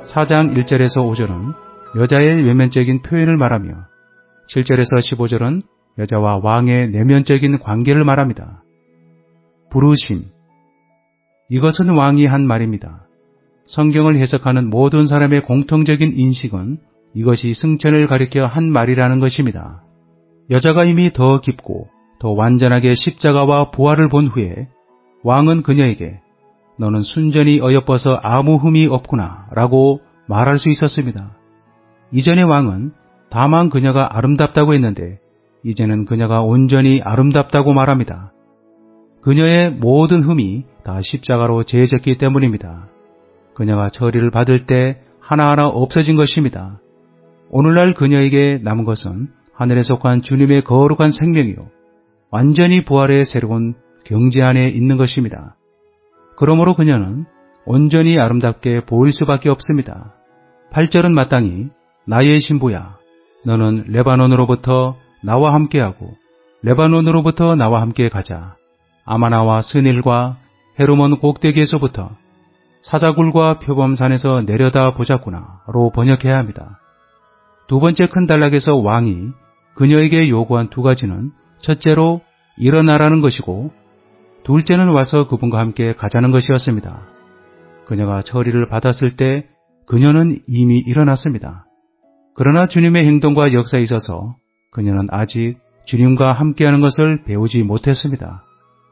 4장 1절에서 5절은 여자의 외면적인 표현을 말하며 7절에서 15절은 여자와 왕의 내면적인 관계를 말합니다. 부르심. 이것은 왕이 한 말입니다. 성경을 해석하는 모든 사람의 공통적인 인식은 이것이 승천을 가리켜 한 말이라는 것입니다. 여자가 이미 더 깊고 더 완전하게 십자가와 부활을 본 후에 왕은 그녀에게 너는 순전히 어여뻐서 아무 흠이 없구나 라고 말할 수 있었습니다. 이전의 왕은 다만 그녀가 아름답다고 했는데 이제는 그녀가 온전히 아름답다고 말합니다. 그녀의 모든 흠이 다 십자가로 제해졌기 때문입니다. 그녀가 처리를 받을 때 하나하나 없어진 것입니다. 오늘날 그녀에게 남은 것은 하늘에 속한 주님의 거룩한 생명이요 완전히 부활의 새로운 경지 안에 있는 것입니다. 그러므로 그녀는 온전히 아름답게 보일 수밖에 없습니다. 8절은 마땅히 나의 신부야 너는 레바논으로부터 나와 함께하고 레바논으로부터 나와 함께 가자. 아마나와 스닐과 헤르몬 꼭대기에서부터 사자굴과 표범산에서 내려다 보자꾸나 로 번역해야 합니다. 두 번째 큰 단락에서 왕이 그녀에게 요구한 두 가지는 첫째로 일어나라는 것이고 둘째는 와서 그분과 함께 가자는 것이었습니다. 그녀가 처리를 받았을 때 그녀는 이미 일어났습니다. 그러나 주님의 행동과 역사에 있어서 그녀는 아직 주님과 함께하는 것을 배우지 못했습니다.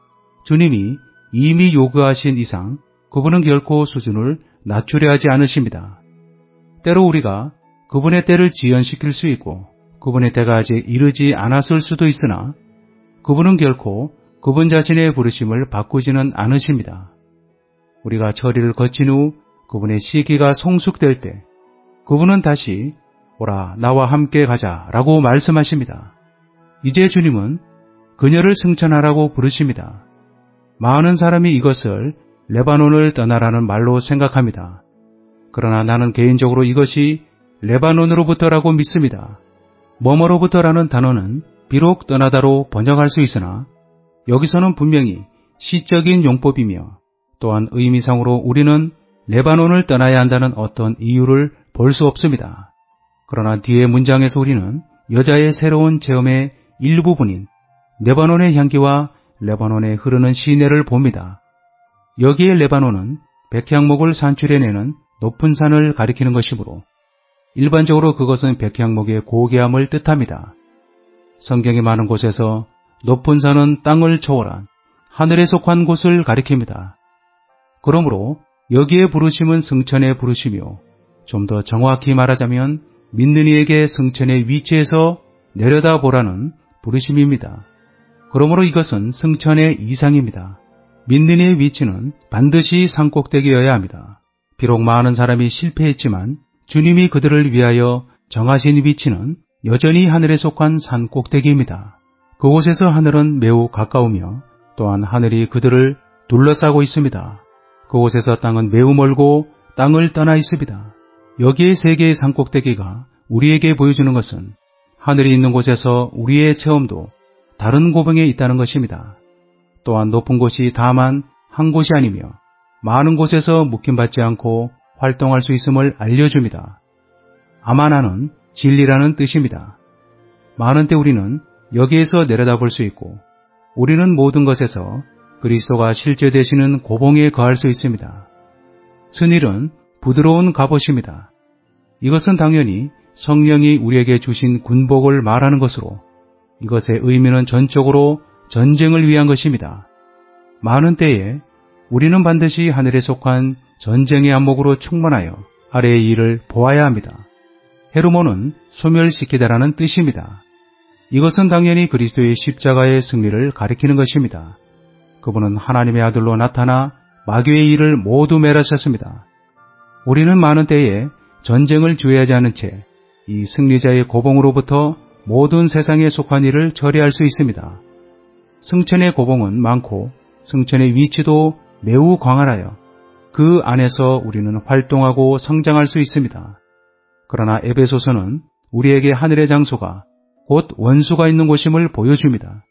주님이 이미 요구하신 이상 그분은 결코 수준을 낮추려 하지 않으십니다. 때로 우리가 그분의 때를 지연시킬 수 있고 그분의 때가 아직 이르지 않았을 수도 있으나 그분은 결코 그분 자신의 부르심을 바꾸지는 않으십니다. 우리가 처리를 거친 후 그분의 시기가 성숙될 때 그분은 다시 오라 나와 함께 가자 라고 말씀하십니다. 이제 주님은 그녀를 승천하라고 부르십니다. 많은 사람이 이것을 레바논을 떠나라는 말로 생각합니다. 그러나 나는 개인적으로 이것이 레바논으로부터라고 믿습니다. 뭐뭐로부터라는 단어는 비록 떠나다로 번역할 수 있으나 여기서는 분명히 시적인 용법이며 또한 의미상으로 우리는 레바논을 떠나야 한다는 어떤 이유를 볼 수 없습니다. 그러나 뒤의 문장에서 우리는 여자의 새로운 체험의 일부분인 레바논의 향기와 레바논에 흐르는 시내를 봅니다. 여기에 레바논은 백향목을 산출해내는 높은 산을 가리키는 것이므로 일반적으로 그것은 백향목의 고귀함을 뜻합니다. 성경의 많은 곳에서 높은 산은 땅을 초월한 하늘에 속한 곳을 가리킵니다. 그러므로 여기에 부르심은 승천의 부르심이요 좀 더 정확히 말하자면 믿는 이에게 승천의 위치에서 내려다보라는 부르심입니다. 그러므로 이것은 승천의 이상입니다. 믿는 이의 위치는 반드시 산꼭대기여야 합니다. 비록 많은 사람이 실패했지만 주님이 그들을 위하여 정하신 위치는 여전히 하늘에 속한 산꼭대기입니다. 그곳에서 하늘은 매우 가까우며 또한 하늘이 그들을 둘러싸고 있습니다. 그곳에서 땅은 매우 멀고 땅을 떠나 있습니다. 여기에 세 개의 산꼭대기가 우리에게 보여주는 것은 하늘이 있는 곳에서 우리의 체험도 다른 고봉에 있다는 것입니다. 또한 높은 곳이 다만 한 곳이 아니며 많은 곳에서 묶임받지 않고 활동할 수 있음을 알려줍니다. 아마나는 진리라는 뜻입니다. 많은 때 우리는 여기에서 내려다볼 수 있고 우리는 모든 것에서 그리스도가 실제 되시는 고봉에 거할 수 있습니다. 스닐은 부드러운 갑옷입니다. 이것은 당연히 성령이 우리에게 주신 군복을 말하는 것으로 이것의 의미는 전적으로 전쟁을 위한 것입니다. 많은 때에 우리는 반드시 하늘에 속한 전쟁의 안목으로 충만하여 아래의 일을 보아야 합니다. 헤르몬은 소멸시키다라는 뜻입니다. 이것은 당연히 그리스도의 십자가의 승리를 가리키는 것입니다. 그분은 하나님의 아들로 나타나 마귀의 일을 모두 멸하셨습니다. 우리는 많은 때에 전쟁을 주의하지 않은 채 이 승리자의 고봉으로부터 모든 세상에 속한 일을 처리할 수 있습니다. 승천의 고봉은 많고 승천의 위치도 매우 광활하여 그 안에서 우리는 활동하고 성장할 수 있습니다. 그러나 에베소서는 우리에게 하늘의 장소가 곧 원수가 있는 곳임을 보여줍니다.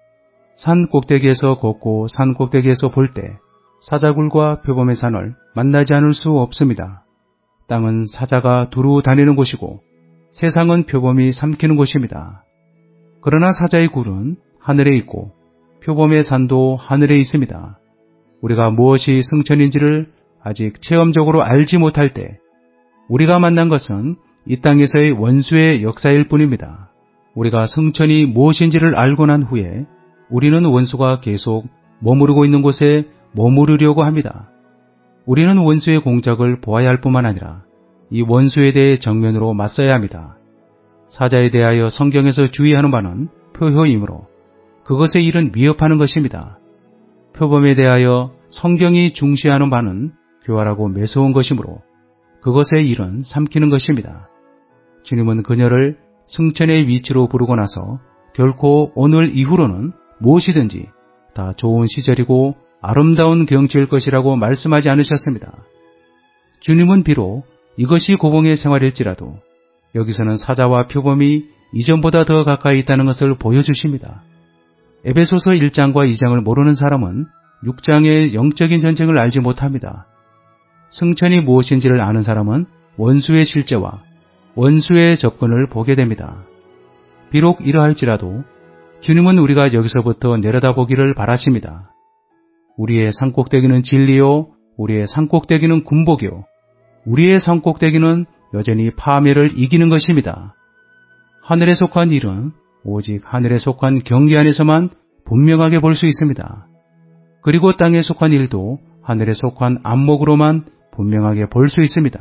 산 꼭대기에서 걷고 산 꼭대기에서 볼 때 사자굴과 표범의 산을 만나지 않을 수 없습니다. 땅은 사자가 두루 다니는 곳이고 세상은 표범이 삼키는 곳입니다. 그러나 사자의 굴은 하늘에 있고 표범의 산도 하늘에 있습니다. 우리가 무엇이 승천인지를 아직 체험적으로 알지 못할 때 우리가 만난 것은 이 땅에서의 원수의 역사일 뿐입니다. 우리가 승천이 무엇인지를 알고 난 후에 우리는 원수가 계속 머무르고 있는 곳에 머무르려고 합니다. 우리는 원수의 공작을 보아야 할 뿐만 아니라 이 원수에 대해 정면으로 맞서야 합니다. 사자에 대하여 성경에서 주의하는 바는 표효이므로 그것의 일은 위협하는 것입니다. 표범에 대하여 성경이 중시하는 바는 교활하고 매서운 것이므로 그것의 일은 삼키는 것입니다. 주님은 그녀를 승천의 위치로 부르고 나서 결코 오늘 이후로는 무엇이든지 다 좋은 시절이고 아름다운 경치일 것이라고 말씀하지 않으셨습니다. 주님은 비록 이것이 고봉의 생활일지라도 여기서는 사자와 표범이 이전보다 더 가까이 있다는 것을 보여주십니다. 에베소서 1장과 2장을 모르는 사람은 6장의 영적인 전쟁을 알지 못합니다. 승천이 무엇인지를 아는 사람은 원수의 실제와 원수의 접근을 보게 됩니다. 비록 이러할지라도 주님은 우리가 여기서부터 내려다보기를 바라십니다. 우리의 산꼭대기는 진리요, 우리의 산꼭대기는 군복이요, 우리의 산꼭대기는 여전히 파멸을 이기는 것입니다. 하늘에 속한 일은 오직 하늘에 속한 경계 안에서만 분명하게 볼 수 있습니다. 그리고 땅에 속한 일도 하늘에 속한 안목으로만 분명하게 볼 수 있습니다.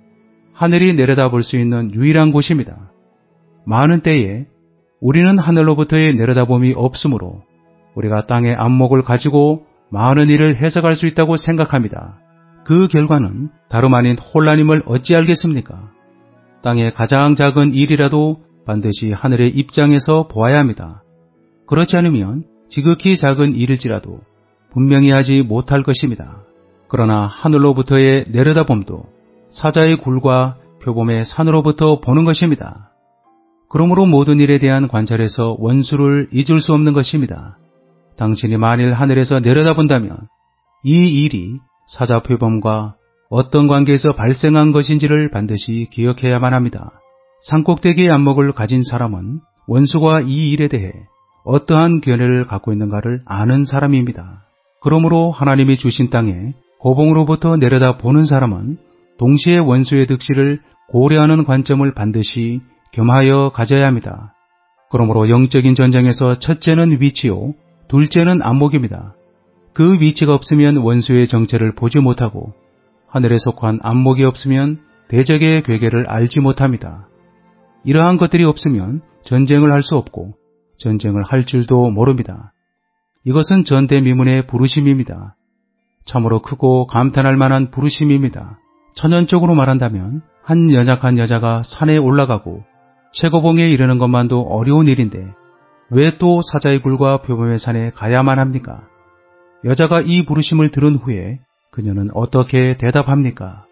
하늘이 내려다볼 수 있는 유일한 곳입니다. 많은 때에 우리는 하늘로부터의 내려다봄이 없으므로 우리가 땅의 안목을 가지고 많은 일을 해석할 수 있다고 생각합니다. 그 결과는 다름 아닌 혼란임을 어찌 알겠습니까? 땅의 가장 작은 일이라도 반드시 하늘의 입장에서 보아야 합니다. 그렇지 않으면 지극히 작은 일일지라도 분명히 하지 못할 것입니다. 그러나 하늘로부터의 내려다봄도 사자의 굴과 표범의 산으로부터 보는 것입니다. 그러므로 모든 일에 대한 관찰에서 원수를 잊을 수 없는 것입니다. 당신이 만일 하늘에서 내려다본다면 이 일이 사자 표범과 어떤 관계에서 발생한 것인지를 반드시 기억해야만 합니다. 산꼭대기의 안목을 가진 사람은 원수가 이 일에 대해 어떠한 견해를 갖고 있는가를 아는 사람입니다. 그러므로 하나님이 주신 땅에 고봉으로부터 내려다보는 사람은 동시에 원수의 득실을 고려하는 관점을 반드시 겸하여 가져야 합니다. 그러므로 영적인 전쟁에서 첫째는 위치요, 둘째는 안목입니다. 그 위치가 없으면 원수의 정체를 보지 못하고 하늘에 속한 안목이 없으면 대적의 괴계를 알지 못합니다. 이러한 것들이 없으면 전쟁을 할 수 없고 전쟁을 할 줄도 모릅니다. 이것은 전대미문의 부르심입니다. 참으로 크고 감탄할 만한 부르심입니다. 천연적으로 말한다면 한 연약한 여자가 산에 올라가고 최고봉에 이르는 것만도 어려운 일인데 왜 또 사자의 굴과 표범의 산에 가야만 합니까? 여자가 이 부르심을 들은 후에 그녀는 어떻게 대답합니까?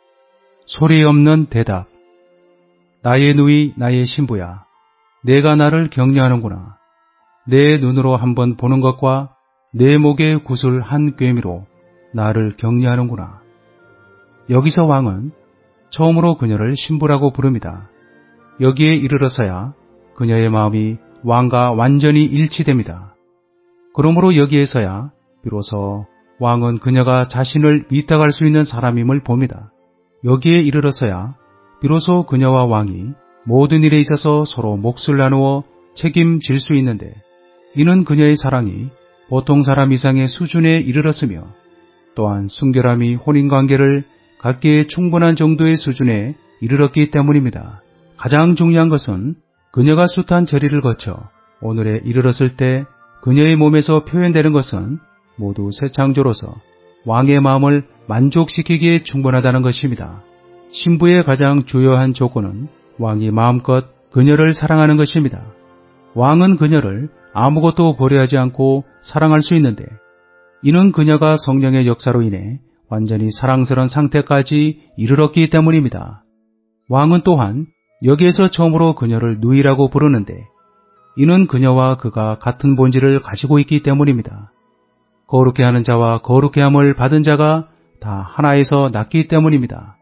소리 없는 대답. 나의 누이, 나의 신부야. 내가 나를 격려하는구나. 내 눈으로 한번 보는 것과 내 목에 구슬 한 꿰미로 나를 격려하는구나. 여기서 왕은 처음으로 그녀를 신부라고 부릅니다. 여기에 이르러서야 그녀의 마음이 왕과 완전히 일치됩니다. 그러므로 여기에서야 비로소 왕은 그녀가 자신을 위탁할 수 있는 사람임을 봅니다. 여기에 이르러서야 비로소 그녀와 왕이 모든 일에 있어서 서로 몫을 나누어 책임질 수 있는데 이는 그녀의 사랑이 보통 사람 이상의 수준에 이르렀으며 또한 순결함이 혼인관계를 갖기에 충분한 정도의 수준에 이르렀기 때문입니다. 가장 중요한 것은 그녀가 숱한 절의를 거쳐 오늘에 이르렀을 때 그녀의 몸에서 표현되는 것은 모두 새 창조로서 왕의 마음을 만족시키기에 충분하다는 것입니다. 신부의 가장 주요한 조건은 왕이 마음껏 그녀를 사랑하는 것입니다. 왕은 그녀를 아무것도 고려하지 않고 사랑할 수 있는데 이는 그녀가 성령의 역사로 인해 완전히 사랑스러운 상태까지 이르렀기 때문입니다. 왕은 또한 여기에서 처음으로 그녀를 누이라고 부르는데 이는 그녀와 그가 같은 본질을 가지고 있기 때문입니다. 거룩해 하는 자와 거룩해 함을 받은 자가 다 하나에서 났기 때문입니다.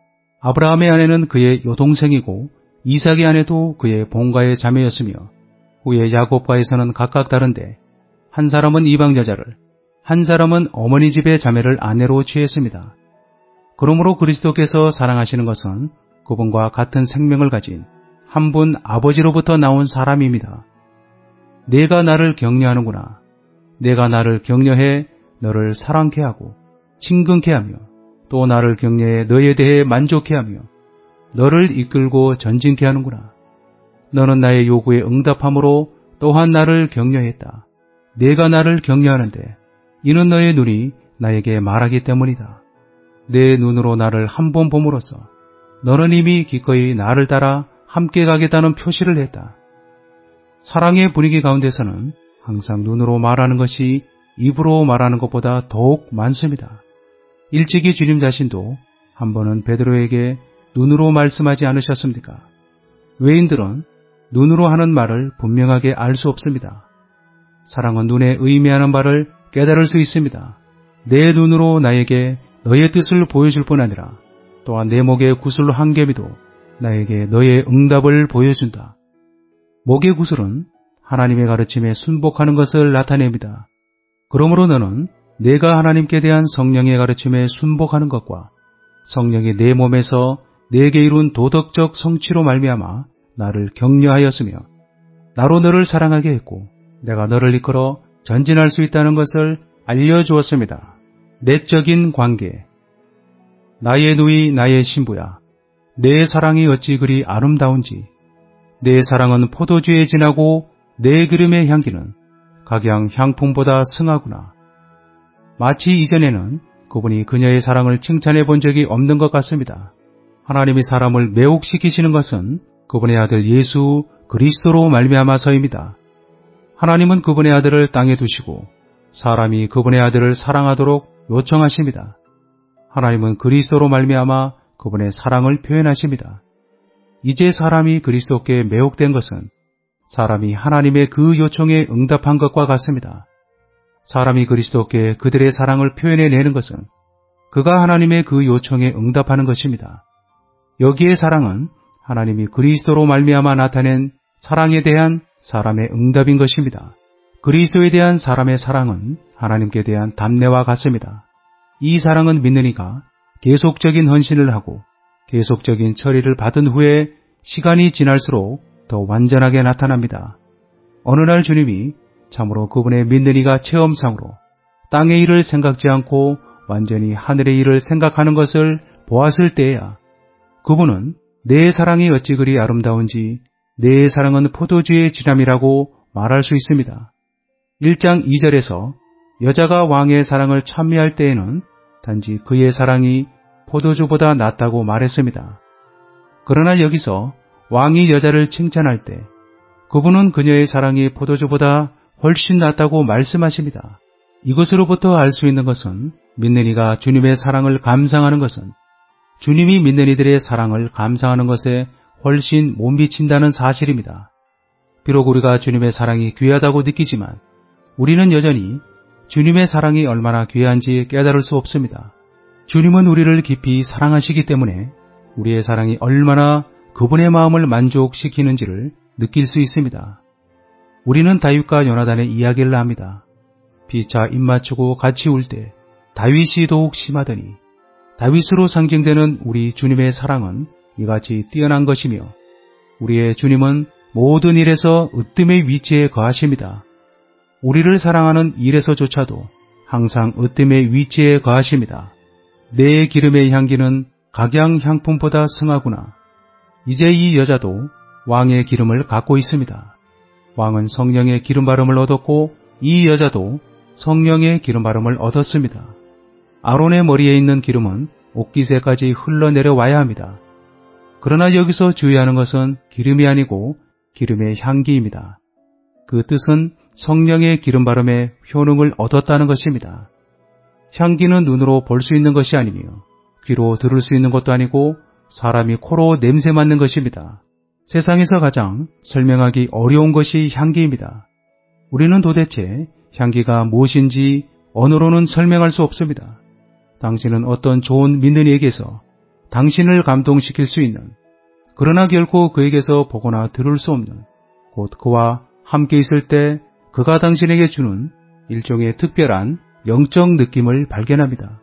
아브라함의 아내는 그의 여동생이고 이삭의 아내도 그의 본가의 자매였으며 후에 야곱과에서는 각각 다른데 한 사람은 이방 여자를, 한 사람은 어머니 집의 자매를 아내로 취했습니다. 그러므로 그리스도께서 사랑하시는 것은 그분과 같은 생명을 가진 한 분 아버지로부터 나온 사람입니다. 내가 나를 격려하는구나. 내가 나를 격려해 너를 사랑케 하고 친근케 하며 또 나를 격려해 너에 대해 만족케 하며 너를 이끌고 전진케 하는구나. 너는 나의 요구에 응답함으로 또한 나를 격려했다. 내가 나를 격려하는데 이는 너의 눈이 나에게 말하기 때문이다. 내 눈으로 나를 한 번 봄으로써 너는 이미 기꺼이 나를 따라 함께 가겠다는 표시를 했다. 사랑의 분위기 가운데서는 항상 눈으로 말하는 것이 입으로 말하는 것보다 더욱 많습니다. 일찍이 주님 자신도 한 번은 베드로에게 눈으로 말씀하지 않으셨습니까? 외인들은 눈으로 하는 말을 분명하게 알 수 없습니다. 사랑은 눈에 의미하는 바를 깨달을 수 있습니다. 내 눈으로 나에게 너의 뜻을 보여줄 뿐 아니라 또한 내 목의 구슬 한 개미도 나에게 너의 응답을 보여준다. 목의 구슬은 하나님의 가르침에 순복하는 것을 나타냅니다. 그러므로 너는 내가 하나님께 대한 성령의 가르침에 순복하는 것과 성령이 내 몸에서 내게 이룬 도덕적 성취로 말미암아 나를 격려하였으며 나로 너를 사랑하게 했고 내가 너를 이끌어 전진할 수 있다는 것을 알려주었습니다. 내적인 관계. 나의 누이 나의 신부야. 내 사랑이 어찌 그리 아름다운지. 내 사랑은 포도주에 진하고 내 기름의 향기는 각양 향품보다 승하구나. 마치 이전에는 그분이 그녀의 사랑을 칭찬해 본 적이 없는 것 같습니다. 하나님이 사람을 매혹시키시는 것은 그분의 아들 예수 그리스도로 말미암아서입니다. 하나님은 그분의 아들을 땅에 두시고 사람이 그분의 아들을 사랑하도록 요청하십니다. 하나님은 그리스도로 말미암아 그분의 사랑을 표현하십니다. 이제 사람이 그리스도께 매혹된 것은 사람이 하나님의 그 요청에 응답한 것과 같습니다. 사람이 그리스도께 그들의 사랑을 표현해내는 것은 그가 하나님의 그 요청에 응답하는 것입니다. 여기에 사랑은 하나님이 그리스도로 말미암아 나타낸 사랑에 대한 사람의 응답인 것입니다. 그리스도에 대한 사람의 사랑은 하나님께 대한 담례와 같습니다. 이 사랑은 믿는 이가 계속적인 헌신을 하고 계속적인 처리를 받은 후에 시간이 지날수록 더 완전하게 나타납니다. 어느 날 주님이 참으로 그분의 믿는 이가 체험상으로 땅의 일을 생각지 않고 완전히 하늘의 일을 생각하는 것을 보았을 때에야 그분은 내 사랑이 어찌 그리 아름다운지 내 사랑은 포도주의 진함이라고 말할 수 있습니다. 1장 2절에서 여자가 왕의 사랑을 찬미할 때에는 단지 그의 사랑이 포도주보다 낫다고 말했습니다. 그러나 여기서 왕이 여자를 칭찬할 때 그분은 그녀의 사랑이 포도주보다 훨씬 낫다고 말씀하십니다. 이것으로부터 알 수 있는 것은 믿는 이가 주님의 사랑을 감상하는 것은 주님이 믿는 이들의 사랑을 감상하는 것에 훨씬 못 미친다는 사실입니다. 비록 우리가 주님의 사랑이 귀하다고 느끼지만 우리는 여전히 주님의 사랑이 얼마나 귀한지 깨달을 수 없습니다. 주님은 우리를 깊이 사랑하시기 때문에 우리의 사랑이 얼마나 그분의 마음을 만족시키는지를 느낄 수 있습니다. 우리는 다윗과 요나단의 이야기를 합니다. 피차 입맞추고 같이 울 때 다윗이 더욱 심하더니 다윗으로 상징되는 우리 주님의 사랑은 이같이 뛰어난 것이며 우리의 주님은 모든 일에서 으뜸의 위치에 거하십니다. 우리를 사랑하는 일에서조차도 항상 으뜸의 위치에 거하십니다. 내 기름의 향기는 각양 향품보다 승하구나. 이제 이 여자도 왕의 기름을 갖고 있습니다. 왕은 성령의 기름 바름을 얻었고 이 여자도 성령의 기름 바름을 얻었습니다. 아론의 머리에 있는 기름은 옷깃에까지 흘러내려와야 합니다. 그러나 여기서 주의하는 것은 기름이 아니고 기름의 향기입니다. 그 뜻은 성령의 기름 바름의 효능을 얻었다는 것입니다. 향기는 눈으로 볼 수 있는 것이 아니며 귀로 들을 수 있는 것도 아니고 사람이 코로 냄새 맡는 것입니다. 세상에서 가장 설명하기 어려운 것이 향기입니다. 우리는 도대체 향기가 무엇인지 언어로는 설명할 수 없습니다. 당신은 어떤 좋은 믿는 이에게서 당신을 감동시킬 수 있는, 그러나 결코 그에게서 보거나 들을 수 없는, 곧 그와 함께 있을 때 그가 당신에게 주는 일종의 특별한 영적 느낌을 발견합니다.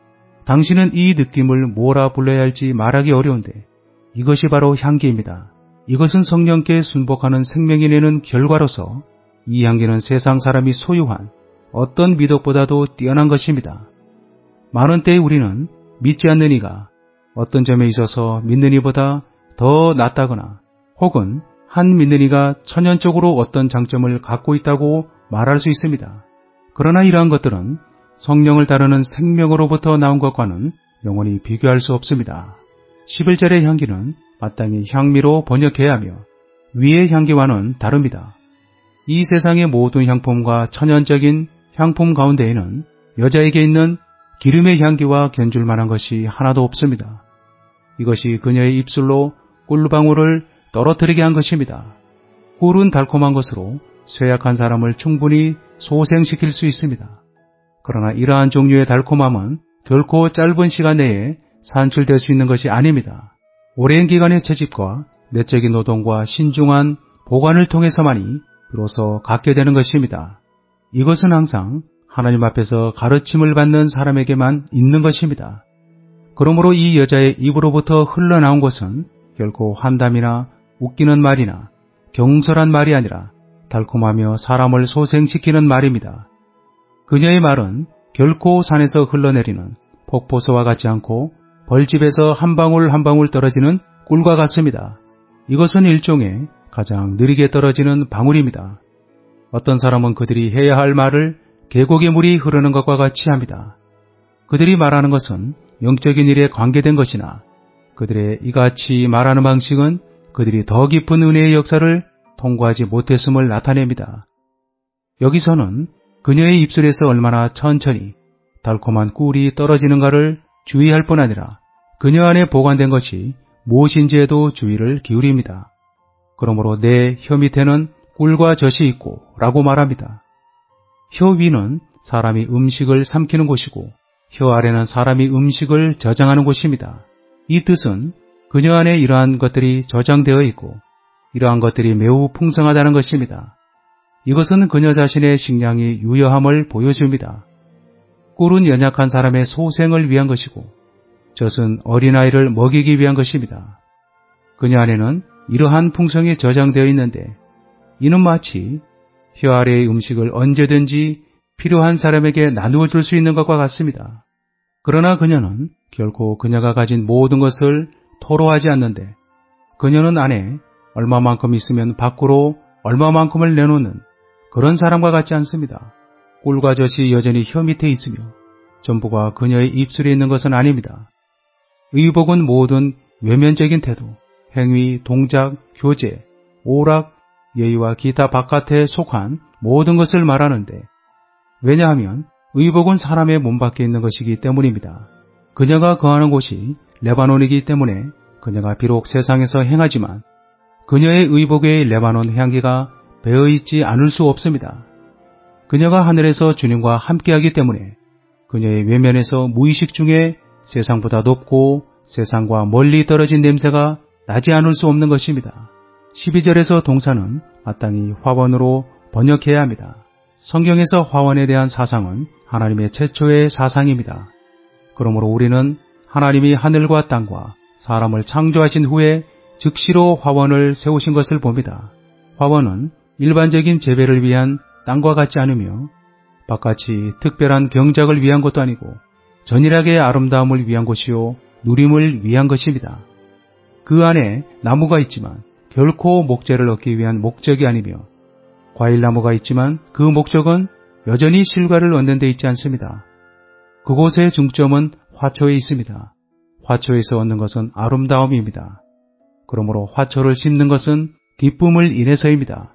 당신은 이 느낌을 뭐라 불러야 할지 말하기 어려운데 이것이 바로 향기입니다. 이것은 성령께 순복하는 생명이 내는 결과로서 이 향기는 세상 사람이 소유한 어떤 미덕보다도 뛰어난 것입니다. 많은 때에 우리는 믿지 않는 이가 어떤 점에 있어서 믿는 이보다 더 낫다거나 혹은 한 믿는 이가 천연적으로 어떤 장점을 갖고 있다고 말할 수 있습니다. 그러나 이러한 것들은 성령을 따르는 생명으로부터 나온 것과는 영원히 비교할 수 없습니다. 11절의 향기는 마땅히 향미로 번역해야 하며 위의 향기와는 다릅니다. 이 세상의 모든 향품과 천연적인 향품 가운데에는 여자에게 있는 기름의 향기와 견줄 만한 것이 하나도 없습니다. 이것이 그녀의 입술로 꿀방울을 떨어뜨리게 한 것입니다. 꿀은 달콤한 것으로 쇠약한 사람을 충분히 소생시킬 수 있습니다. 그러나 이러한 종류의 달콤함은 결코 짧은 시간 내에 산출될 수 있는 것이 아닙니다. 오랜 기간의 채집과 내적인 노동과 신중한 보관을 통해서만이 비로소 갖게 되는 것입니다. 이것은 항상 하나님 앞에서 가르침을 받는 사람에게만 있는 것입니다. 그러므로 이 여자의 입으로부터 흘러나온 것은 결코 환담이나 웃기는 말이나 경솔한 말이 아니라 달콤하며 사람을 소생시키는 말입니다. 그녀의 말은 결코 산에서 흘러내리는 폭포수와 같지 않고 벌집에서 한 방울 한 방울 떨어지는 꿀과 같습니다. 이것은 일종의 가장 느리게 떨어지는 방울입니다. 어떤 사람은 그들이 해야 할 말을 계곡의 물이 흐르는 것과 같이 합니다. 그들이 말하는 것은 영적인 일에 관계된 것이나 그들의 이같이 말하는 방식은 그들이 더 깊은 은혜의 역사를 통과하지 못했음을 나타냅니다. 여기서는 그녀의 입술에서 얼마나 천천히 달콤한 꿀이 떨어지는가를 주의할 뿐 아니라 그녀 안에 보관된 것이 무엇인지에도 주의를 기울입니다. 그러므로 내 혀 밑에는 꿀과 젖이 있고 라고 말합니다. 혀 위는 사람이 음식을 삼키는 곳이고 혀 아래는 사람이 음식을 저장하는 곳입니다. 이 뜻은 그녀 안에 이러한 것들이 저장되어 있고 이러한 것들이 매우 풍성하다는 것입니다. 이것은 그녀 자신의 식량이 유효함을 보여줍니다. 꿀은 연약한 사람의 소생을 위한 것이고 젖은 어린아이를 먹이기 위한 것입니다. 그녀 안에는 이러한 풍성이 저장되어 있는데 이는 마치 혀 아래의 음식을 언제든지 필요한 사람에게 나누어 줄 수 있는 것과 같습니다. 그러나 그녀는 결코 그녀가 가진 모든 것을 토로하지 않는데 그녀는 안에 얼마만큼 있으면 밖으로 얼마만큼을 내놓는 그런 사람과 같지 않습니다. 꿀과 젖이 여전히 혀 밑에 있으며 전부가 그녀의 입술에 있는 것은 아닙니다. 의복은 모든 외면적인 태도, 행위, 동작, 교제, 오락, 예의와 기타 바깥에 속한 모든 것을 말하는데 왜냐하면 의복은 사람의 몸 밖에 있는 것이기 때문입니다. 그녀가 거하는 곳이 레바논이기 때문에 그녀가 비록 세상에서 행하지만 그녀의 의복의 레바논 향기가 배어있지 않을 수 없습니다. 그녀가 하늘에서 주님과 함께하기 때문에 그녀의 외면에서 무의식 중에 세상보다 높고 세상과 멀리 떨어진 냄새가 나지 않을 수 없는 것입니다. 12절에서 동사는 마땅히 화원으로 번역해야 합니다. 성경에서 화원에 대한 사상은 하나님의 최초의 사상입니다. 그러므로 우리는 하나님이 하늘과 땅과 사람을 창조하신 후에 즉시로 화원을 세우신 것을 봅니다. 화원은 일반적인 재배를 위한 땅과 같지 않으며 바깥이 특별한 경작을 위한 것도 아니고 전일하게 아름다움을 위한 곳이요 누림을 위한 것입니다. 그 안에 나무가 있지만 결코 목재를 얻기 위한 목적이 아니며 과일나무가 있지만 그 목적은 여전히 실과를 얻는 데 있지 않습니다. 그곳의 중점은 화초에 있습니다. 화초에서 얻는 것은 아름다움입니다. 그러므로 화초를 심는 것은 기쁨을 인해서입니다.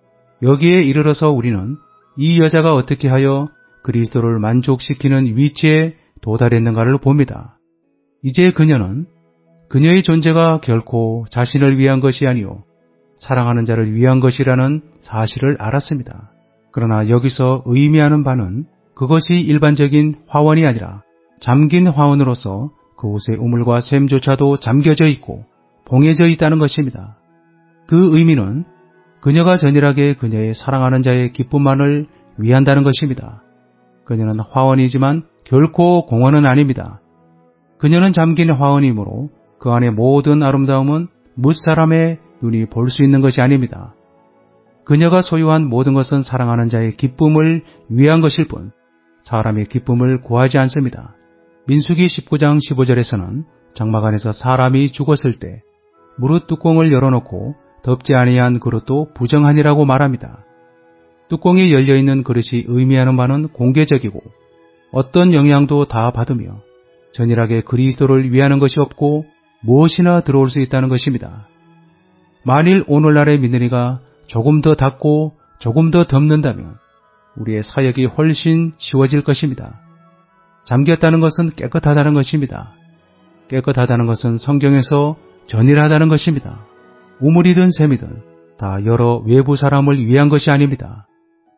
여기에 이르러서 우리는 이 여자가 어떻게 하여 그리스도를 만족시키는 위치에 도달했는가를 봅니다. 이제 그녀는 그녀의 존재가 결코 자신을 위한 것이 아니요 사랑하는 자를 위한 것이라는 사실을 알았습니다. 그러나 여기서 의미하는 바는 그것이 일반적인 화원이 아니라 잠긴 화원으로서 그곳의 우물과 샘조차도 잠겨져 있고 봉해져 있다는 것입니다. 그 의미는 그녀가 전일하게 그녀의 사랑하는 자의 기쁨만을 위한다는 것입니다. 그녀는 화원이지만 결코 공원은 아닙니다. 그녀는 잠긴 화원이므로 그 안의 모든 아름다움은 무사람의 눈이 볼 수 있는 것이 아닙니다. 그녀가 소유한 모든 것은 사랑하는 자의 기쁨을 위한 것일 뿐 사람의 기쁨을 구하지 않습니다. 민수기 19장 15절에서는 장막 안에서 사람이 죽었을 때 무릇 뚜껑을 열어놓고 덮지 아니한 그릇도 부정하니라고 말합니다. 뚜껑이 열려있는 그릇이 의미하는 바는 공개적이고 어떤 영향도 다 받으며 전일하게 그리스도를 위하는 것이 없고 무엇이나 들어올 수 있다는 것입니다. 만일 오늘날의 민들이가 조금 더 닫고 조금 더 덮는다면 우리의 사역이 훨씬 쉬워질 것입니다. 잠겼다는 것은 깨끗하다는 것입니다. 깨끗하다는 것은 성경에서 전일하다는 것입니다. 우물이든 샘이든 다 여러 외부 사람을 위한 것이 아닙니다.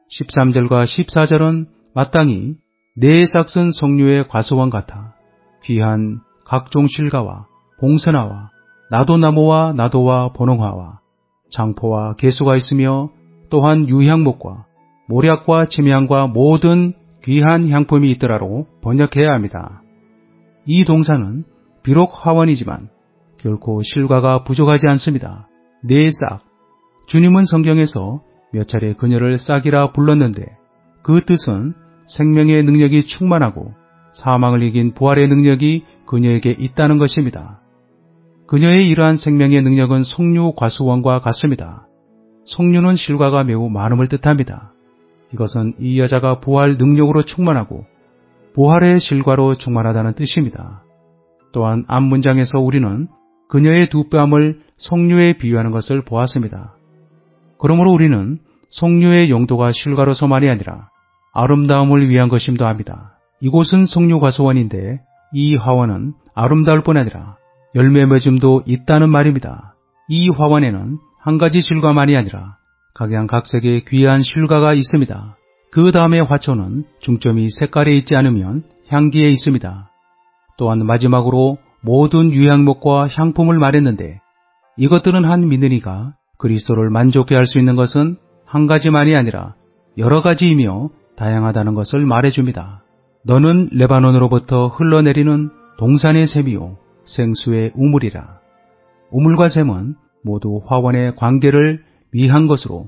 13절과 14절은 마땅히 네 싹슨 석류의 과수원 같아 귀한 각종 실과와 봉선화와 나도나무와 나도와 보농화와 장포와 개수가 있으며 또한 유향목과 모략과 침향과 모든 귀한 향품이 있더라로 번역해야 합니다. 이 동사는 비록 화원이지만 결코 실과가 부족하지 않습니다. 네 싹. 주님은 성경에서 몇 차례 그녀를 싹이라 불렀는데 그 뜻은 생명의 능력이 충만하고 사망을 이긴 부활의 능력이 그녀에게 있다는 것입니다. 그녀의 이러한 생명의 능력은 석류 과수원과 같습니다. 석류는 실과가 매우 많음을 뜻합니다. 이것은 이 여자가 부활 능력으로 충만하고 부활의 실과로 충만하다는 뜻입니다. 또한 앞문장에서 우리는 그녀의 두 뺨을 석류에 비유하는 것을 보았습니다. 그러므로 우리는 석류의 용도가 실과로서만이 아니라 아름다움을 위한 것임도 합니다. 이곳은 석류 과수원인데 이 화원은 아름다울 뿐 아니라 열매 맺음도 있다는 말입니다. 이 화원에는 한 가지 실과만이 아니라 각양각색의 귀한 실과가 있습니다. 그 다음에 화초는 중점이 색깔에 있지 않으면 향기에 있습니다. 또한 마지막으로 모든 유향목과 향품을 말했는데 이것들은 한 믿는이가 그리스도를 만족해 할 수 있는 것은 한 가지만이 아니라 여러 가지이며 다양하다는 것을 말해줍니다. 너는 레바논으로부터 흘러내리는 동산의 샘이요 생수의 우물이라. 우물과 샘은 모두 화원의 관계를 위한 것으로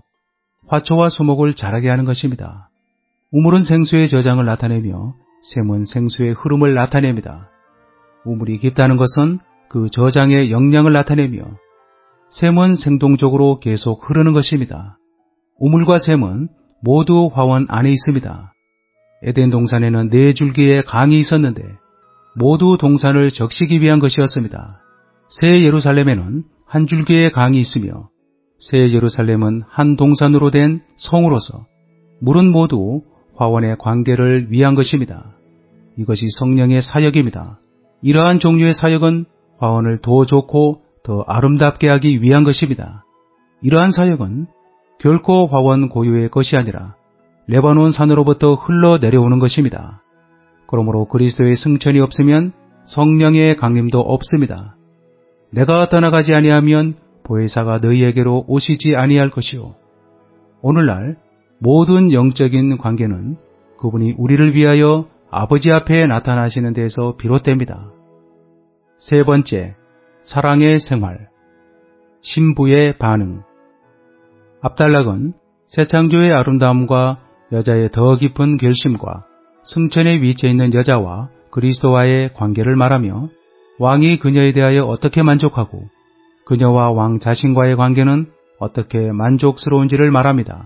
화초와 수목을 자라게 하는 것입니다. 우물은 생수의 저장을 나타내며 샘은 생수의 흐름을 나타냅니다. 우물이 깊다는 것은 그 저장의 역량을 나타내며 샘은 생동적으로 계속 흐르는 것입니다. 우물과 샘은 모두 화원 안에 있습니다. 에덴 동산에는 4줄기의 강이 있었는데 모두 동산을 적시기 위한 것이었습니다. 새 예루살렘에는 한 줄기의 강이 있으며 새 예루살렘은 한 동산으로 된 성으로서 물은 모두 화원의 관계를 위한 것입니다. 이것이 성령의 사역입니다. 이러한 종류의 사역은 화원을 더 좋고 더 아름답게 하기 위한 것입니다. 이러한 사역은 결코 화원 고유의 것이 아니라 레바논 산으로부터 흘러내려오는 것입니다. 그러므로 그리스도의 승천이 없으면 성령의 강림도 없습니다. 내가 떠나가지 아니하면 보혜사가 너희에게로 오시지 아니할 것이요. 오늘날 모든 영적인 관계는 그분이 우리를 위하여 아버지 앞에 나타나시는 데에서 비롯됩니다. 세 번째, 사랑의 생활. 신부의 반응. 압달락은 새 창조의 아름다움과 여자의 더 깊은 결심과 승천의 위치에 있는 여자와 그리스도와의 관계를 말하며 왕이 그녀에 대하여 어떻게 만족하고 그녀와 왕 자신과의 관계는 어떻게 만족스러운지를 말합니다.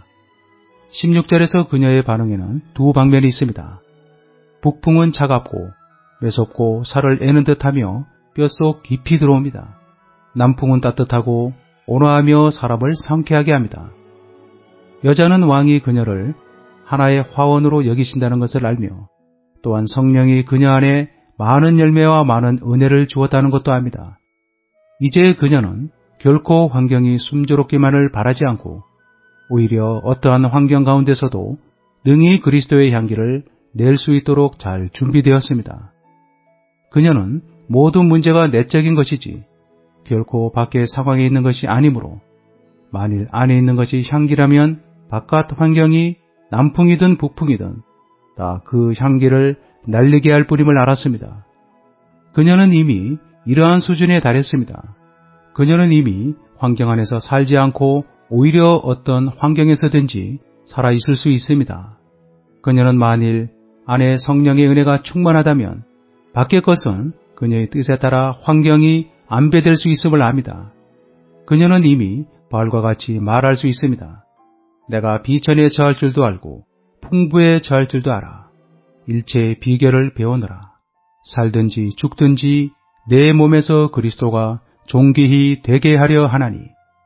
16절에서 그녀의 반응에는 두 방면이 있습니다. 북풍은 차갑고 매섭고 살을 애는 듯하며 뼛속 깊이 들어옵니다. 남풍은 따뜻하고 온화하며 사람을 상쾌하게 합니다. 여자는 왕이 그녀를 하나의 화원으로 여기신다는 것을 알며 또한 성령이 그녀 안에 많은 열매와 많은 은혜를 주었다는 것도 압니다. 이제 그녀는 결코 환경이 순조롭기만을 바라지 않고 오히려 어떠한 환경 가운데서도 능히 그리스도의 향기를 낼 수 있도록 잘 준비되었습니다. 그녀는 모든 문제가 내적인 것이지 결코 밖의 상황에 있는 것이 아니므로 만일 안에 있는 것이 향기라면 바깥 환경이 남풍이든 북풍이든 다 그 향기를 날리게 할 뿐임을 알았습니다. 그녀는 이미 이러한 수준에 달했습니다. 그녀는 이미 환경 안에서 살지 않고 오히려 어떤 환경에서든지 살아있을 수 있습니다. 그녀는 만일 안에 성령의 은혜가 충만하다면 밖의 것은 그녀의 뜻에 따라 환경이 안배될 수 있음을 압니다. 그녀는 이미 바울과 같이 말할 수 있습니다. 내가 비천에 처할 줄도 알고 풍부에 처할 줄도 알아. 일체의 비결을 배우느라. 살든지 죽든지 내 몸에서 그리스도가 존귀히 되게 하려 하나니.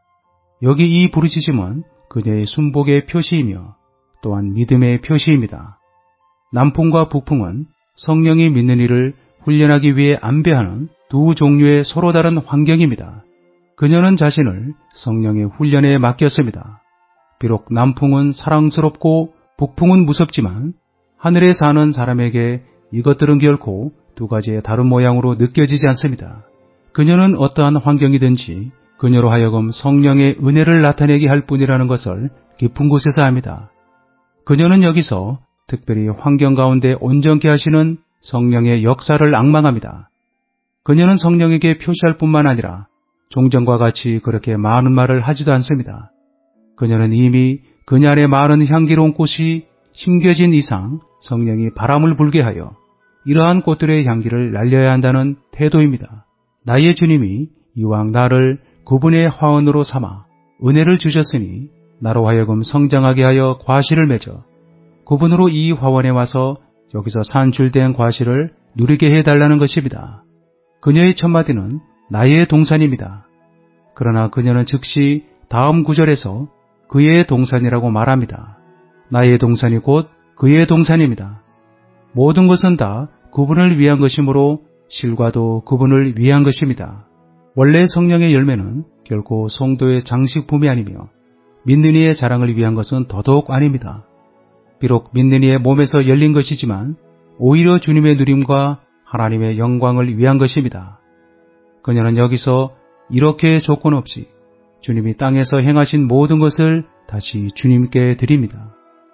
여기 이 부르짖음은 그녀의 순복의 표시이며 또한 믿음의 표시입니다. 남풍과 북풍은 성령이 믿는 이를 훈련하기 위해 안배하는 두 종류의 서로 다른 환경입니다. 그녀는 자신을 성령의 훈련에 맡겼습니다. 비록 남풍은 사랑스럽고 북풍은 무섭지만 하늘에 사는 사람에게 이것들은 결코 두 가지의 다른 모양으로 느껴지지 않습니다. 그녀는 어떠한 환경이든지 그녀로 하여금 성령의 은혜를 나타내게 할 뿐이라는 것을 깊은 곳에서 압니다. 그녀는 여기서 특별히 환경 가운데 온전케 하시는 성령의 역사를 앙망합니다. 그녀는 성령에게 표시할 뿐만 아니라 종전과 같이 그렇게 많은 말을 하지도 않습니다. 그녀는 이미 그녀 안에 많은 향기로운 꽃이 심겨진 이상 성령이 바람을 불게 하여 이러한 꽃들의 향기를 날려야 한다는 태도입니다. 나의 주님이 이왕 나를 그분의 화원으로 삼아 은혜를 주셨으니 나로 하여금 성장하게 하여 과실을 맺어 그분으로 이 화원에 와서 여기서 산출된 과실을 누리게 해달라는 것입니다. 그녀의 첫마디는 나의 동산입니다. 그러나 그녀는 즉시 다음 구절에서 그의 동산이라고 말합니다. 나의 동산이 곧 그의 동산입니다. 모든 것은 다 그분을 위한 것이므로 실과도 그분을 위한 것입니다. 원래 성령의 열매는 결코 성도의 장식품이 아니며 믿는 이의 자랑을 위한 것은 더더욱 아닙니다. 비록 믿는 이의 몸에서 열린 것이지만 오히려 주님의 누림과 하나님의 영광을 위한 것입니다. 그녀는 여기서 이렇게 조건 없이 주님이 땅에서 행하신 모든 것을 다시 주님께 드립니다.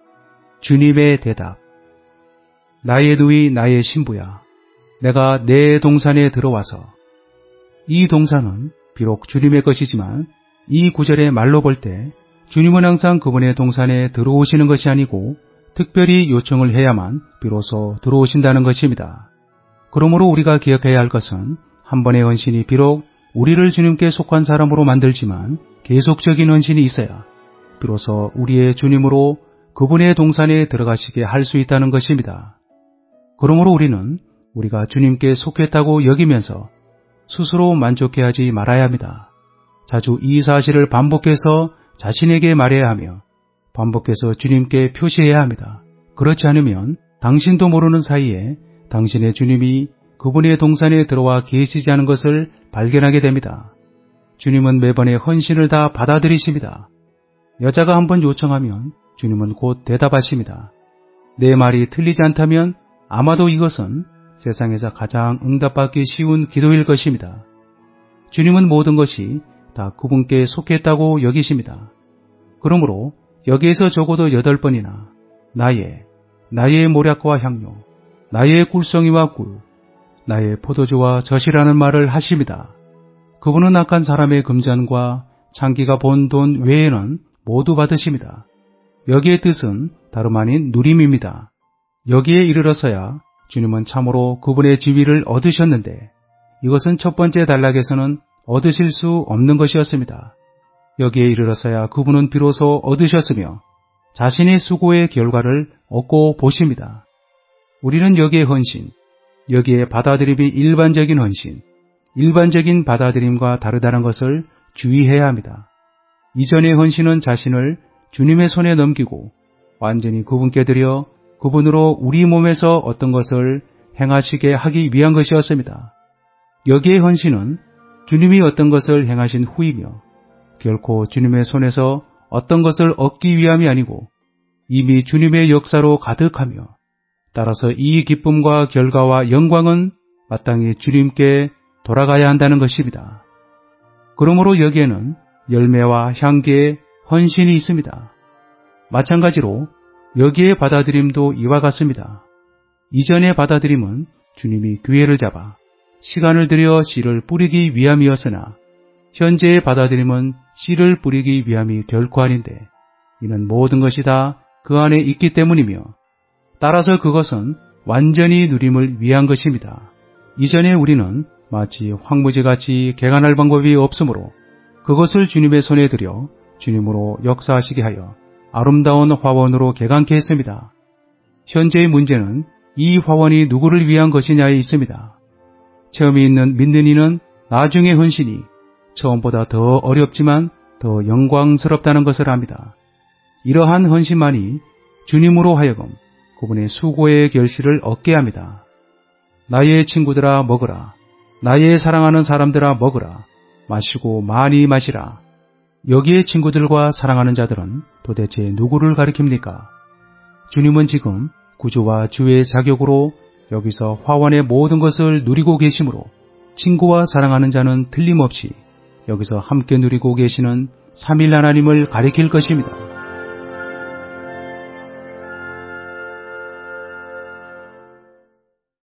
주님의 대답. 나의 누이 나의 신부야. 내가 내 동산에 들어와서. 이 동산은 비록 주님의 것이지만 이 구절의 말로 볼 때 주님은 항상 그분의 동산에 들어오시는 것이 아니고 특별히 요청을 해야만 비로소 들어오신다는 것입니다. 그러므로 우리가 기억해야 할 것은 한 번의 헌신이 비록 우리를 주님께 속한 사람으로 만들지만 계속적인 헌신이 있어야 비로소 우리의 주님으로 그분의 동산에 들어가시게 할 수 있다는 것입니다. 그러므로 우리는 우리가 주님께 속했다고 여기면서 스스로 만족해하지 말아야 합니다. 자주 이 사실을 반복해서 자신에게 말해야 하며 반복해서 주님께 표시해야 합니다. 그렇지 않으면 당신도 모르는 사이에 당신의 주님이 그분의 동산에 들어와 계시지 않은 것을 발견하게 됩니다. 주님은 매번의 헌신을 다 받아들이십니다. 여자가 한번 요청하면 주님은 곧 대답하십니다. 내 말이 틀리지 않다면 아마도 이것은 세상에서 가장 응답받기 쉬운 기도일 것입니다. 주님은 모든 것이 다 그분께 속했다고 여기십니다. 그러므로 여기에서 적어도 8번이나 나의 모략과 향료, 나의 꿀송이와 꿀, 나의 포도주와 젖이라는 말을 하십니다. 그분은 악한 사람의 금전과 창기가 본 돈 외에는 모두 받으십니다. 여기의 뜻은 다름 아닌 누림입니다. 여기에 이르러서야 주님은 참으로 그분의 지위를 얻으셨는데 이것은 첫 번째 단락에서는 얻으실 수 없는 것이었습니다. 여기에 이르러서야 그분은 비로소 얻으셨으며 자신의 수고의 결과를 얻고 보십니다. 우리는 여기에 헌신, 여기에 받아들임이 일반적인 헌신, 일반적인 받아들임과 다르다는 것을 주의해야 합니다. 이전의 헌신은 자신을 주님의 손에 넘기고 완전히 그분께 드려 그분으로 우리 몸에서 어떤 것을 행하시게 하기 위한 것이었습니다. 여기의 헌신은 주님이 어떤 것을 행하신 후이며 결코 주님의 손에서 어떤 것을 얻기 위함이 아니고 이미 주님의 역사로 가득하며 따라서 이 기쁨과 결과와 영광은 마땅히 주님께 돌아가야 한다는 것입니다. 그러므로 여기에는 열매와 향기의 헌신이 있습니다. 마찬가지로 여기의 받아들임도 이와 같습니다. 이전의 받아들임은 주님이 기회를 잡아 시간을 들여 씨를 뿌리기 위함이었으나 현재의 받아들임은 씨를 뿌리기 위함이 결코 아닌데 이는 모든 것이 다 그 안에 있기 때문이며 따라서 그것은 완전히 누림을 위한 것입니다. 이전에 우리는 마치 황무지같이 개간할 방법이 없으므로 그것을 주님의 손에 들여 주님으로 역사하시게 하여 아름다운 화원으로 개간케 했습니다. 현재의 문제는 이 화원이 누구를 위한 것이냐에 있습니다. 처음에 있는 믿는 이는 나중의 헌신이 처음보다 더 어렵지만 더 영광스럽다는 것을 압니다. 이러한 헌신만이 주님으로 하여금 그분의 수고의 결실을 얻게 합니다. 나의 친구들아 먹으라. 나의 사랑하는 사람들아 먹으라. 마시고 많이 마시라. 여기에 친구들과 사랑하는 자들은 도대체 누구를 가리킵니까? 주님은 지금 구주와 주의 자격으로 여기서 화원의 모든 것을 누리고 계시므로 친구와 사랑하는 자는 틀림없이 여기서 함께 누리고 계시는 삼일 하나님을 가리킬 것입니다.